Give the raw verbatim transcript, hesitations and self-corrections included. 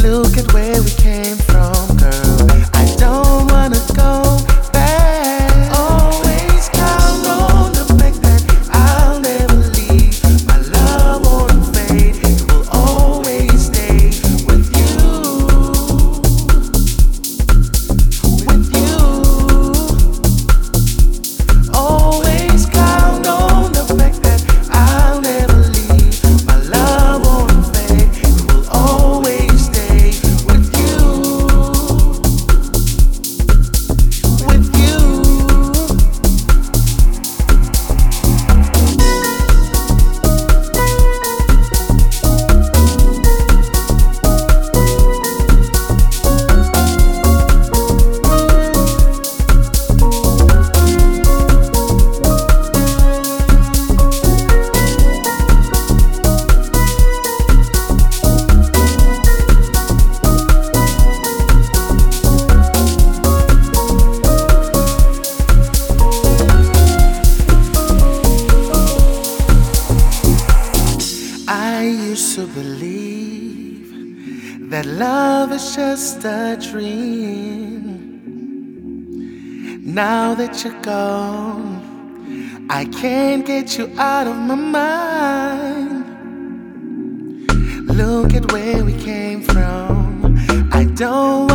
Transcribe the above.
Look at where we came from, girl. I don't wanna go back. Always count on the fact that I'll never leave. My love won't fade. It will always stay with you. With you. Always count on the fact that I'll never leave. My love won't fade. It will always stay with you. With you. I used to believe that love is just a dream. Now that you're gone, I can't get you out of my mind. Look at where we came from. I don't